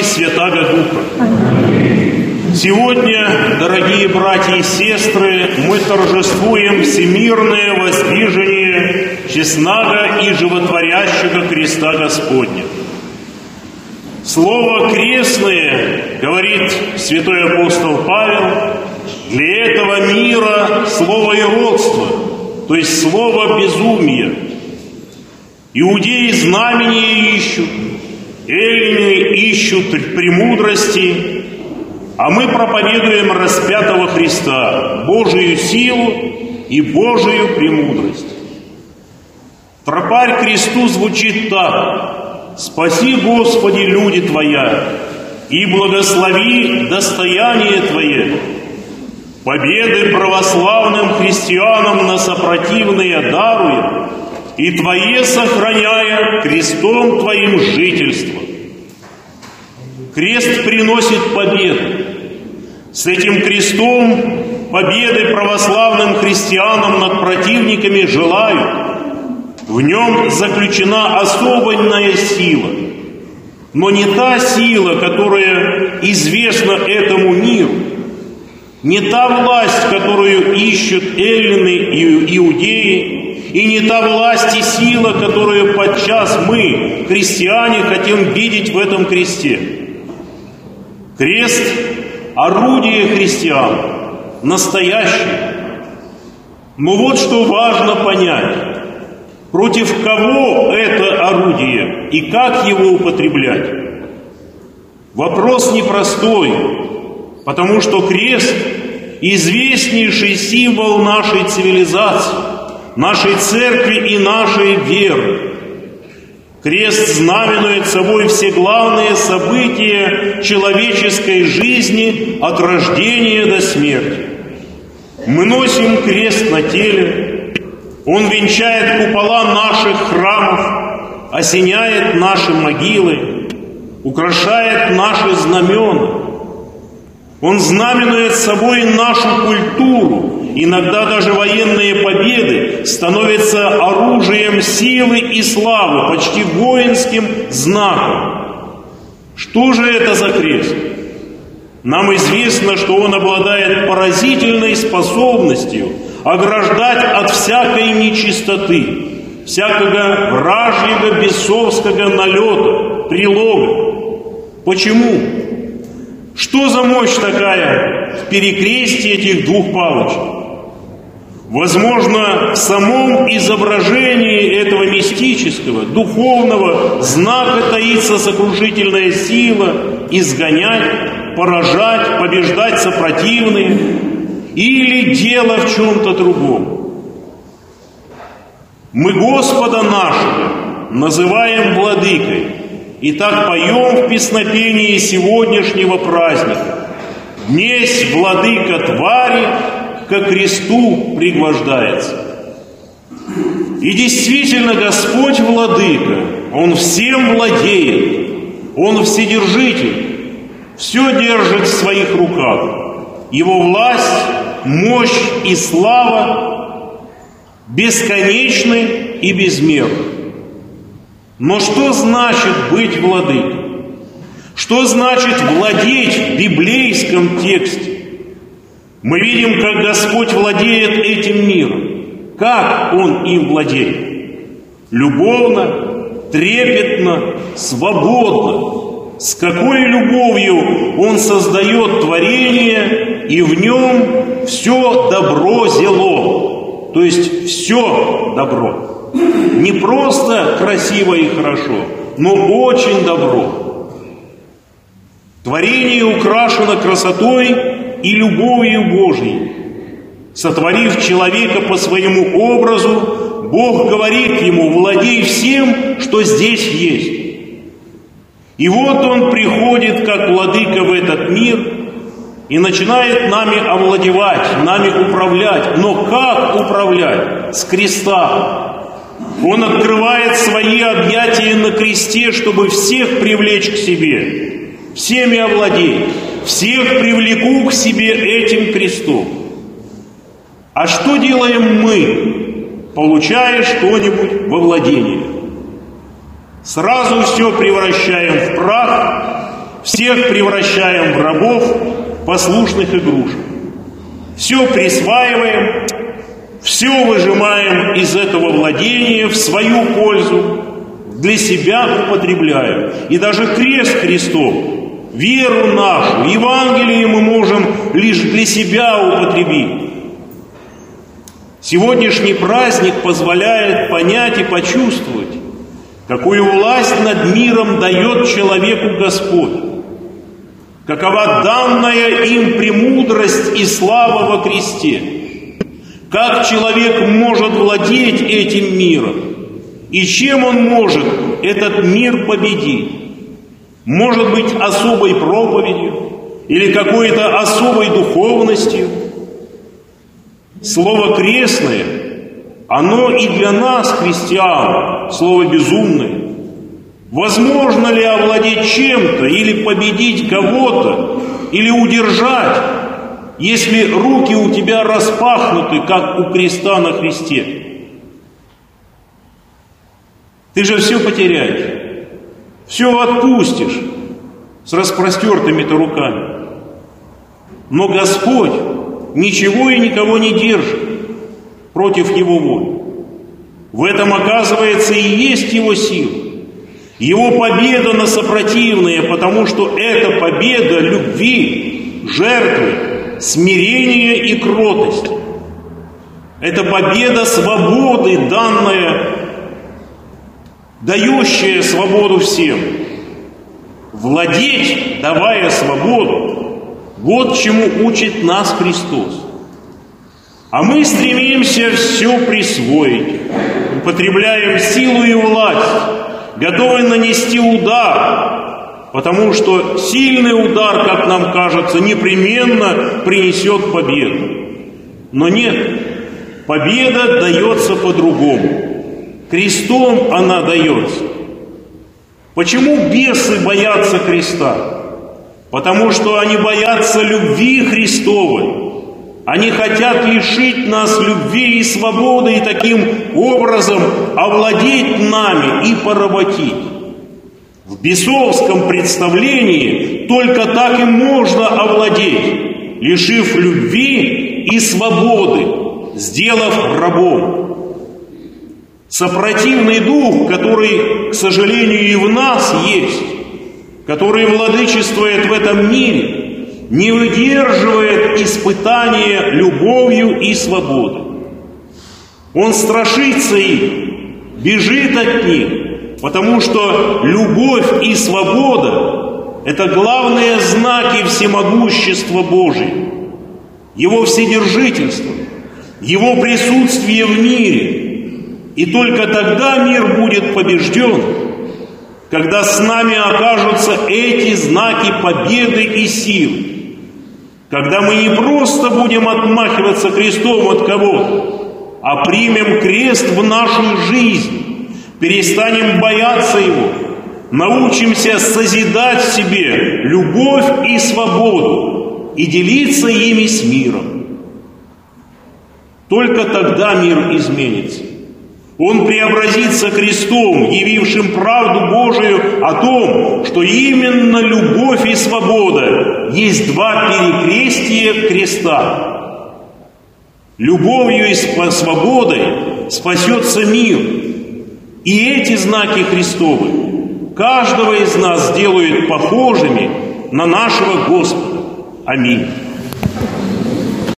и Святаго Духа. Сегодня, дорогие братья и сестры, мы торжествуем всемирное воздвижение честного и животворящего креста Господня. Слово «крестное», говорит святой апостол Павел, для этого мира слово «иродство», то есть слово «безумие». Иудеи знамения ищут, эллины ищут премудрости, а мы проповедуем распятого Христа, Божию силу и Божию премудрость. Тропарь к кресту звучит так: «Спаси, Господи, люди Твоя, и благослови достояние Твое. Победы православным христианам на сопротивные даруя, и Твое сохраняя крестом Твоим жительство». Крест приносит победу. С этим крестом победы православным христианам над противниками желают. В нем заключена особенная сила, но не та сила, которая известна этому миру, не та власть, которую ищут эллины и иудеи, и не та власть и сила, которую подчас мы, христиане, хотим видеть в этом кресте. Крест – орудие христиан, настоящее. Но вот что важно понять. Против кого это орудие и как его употреблять? Вопрос непростой, потому что крест – известнейший символ нашей цивилизации, нашей церкви и нашей веры. Крест знаменует собой все главные события человеческой жизни от рождения до смерти. Мы носим крест на теле. Он венчает купола наших храмов, осеняет наши могилы, украшает наши знамена. Он знаменует собой нашу культуру. Иногда даже военные победы становятся оружием силы и славы, почти воинским знаком. Что же это за крест? Нам известно, что он обладает поразительной способностью ограждать от всякой нечистоты, всякого вражьего бесовского налета, прилога. Почему? Что за мощь такая в перекрестии этих двух палочек? Возможно, в самом изображении этого мистического, духовного знака таится сокрушительная сила изгонять, поражать, побеждать сопротивные, или дело в чем-то другом. Мы Господа нашего называем Владыкой, и так поем в песнопении сегодняшнего праздника: «Днесь Владыка твари ко кресту пригвождается». И действительно, Господь Владыка, Он всем владеет, Он вседержитель, все держит в своих руках. Его власть, мощь и слава бесконечны и безмерны. Но что значит быть владыкой? Что значит владеть в библейском тексте? Мы видим, как Господь владеет этим миром. Как Он им владеет? Любовно, трепетно, свободно. С какой любовью Он создает творение, и в нем все добро зело, то есть все добро. Не просто красиво и хорошо, но очень добро. Творение украшено красотой и любовью Божьей. Сотворив человека по своему образу, Бог говорит ему: владей всем, что здесь есть. И вот Он приходит как владыка в этот мир и начинает нами овладевать, нами управлять. Но как управлять? С креста. Он открывает свои объятия на кресте, чтобы всех привлечь к себе, всеми овладеть, всех привлеку к себе этим крестом. А что делаем мы, получая что-нибудь во владение? Сразу все превращаем в прах всех превращаем в рабов, послушных игрушек. Все присваиваем, все выжимаем из этого владения в свою пользу, для себя употребляем. И даже крест Христов, веру нашу, Евангелие мы можем лишь для себя употребить. Сегодняшний праздник позволяет понять и почувствовать, какую власть над миром дает человеку Господь, какова данная им премудрость и слава во кресте, как человек может владеть этим миром и чем он может этот мир победить. Может быть, особой проповедью или какой-то особой духовностью. Слово «крестное», оно и для нас, христиан, слово безумное. Возможно ли овладеть чем-то или победить кого-то, или удержать, если руки у тебя распахнуты, как у креста на Христе? Ты же все потеряешь, все отпустишь с распростертыми-то руками. Но Господь ничего и никого не держит против Его воли. В этом, оказывается, и есть Его сила, Его победа на сопротивное, потому что это победа любви, жертвы, смирения и кротости. Это победа свободы, дающая свободу всем. Владеть, давая свободу, вот чему учит нас Христос. А мы стремимся все присвоить, употребляем силу и власть, готовы нанести удар, потому что сильный удар, как нам кажется, непременно принесет победу. Но нет, победа дается по-другому. Крестом она дается. Почему бесы боятся креста? Потому что они боятся любви Христовой. Они хотят лишить нас любви и свободы, и таким образом овладеть нами и поработить. В бесовском представлении только так и можно овладеть, лишив любви и свободы, сделав рабом. Сопротивный дух, который, к сожалению, и в нас есть, который владычествует в этом мире, не выдерживает испытания любовью и свободой. Он страшится их, бежит от них, потому что любовь и свобода – это главные знаки всемогущества Божия, Его вседержительства, Его присутствия в мире. И только тогда мир будет побежден, когда с нами окажутся эти знаки победы и силы. Когда мы не просто будем отмахиваться крестом от кого-то, а примем крест в нашу жизнь, перестанем бояться его, научимся созидать в себе любовь и свободу и делиться ими с миром. Только тогда мир изменится. Он преобразится крестом, явившим правду Божию о том, что именно любовь и свобода есть два перекрестия креста. Любовью и свободой спасется мир. И эти знаки Христовы каждого из нас сделают похожими на нашего Господа. Аминь.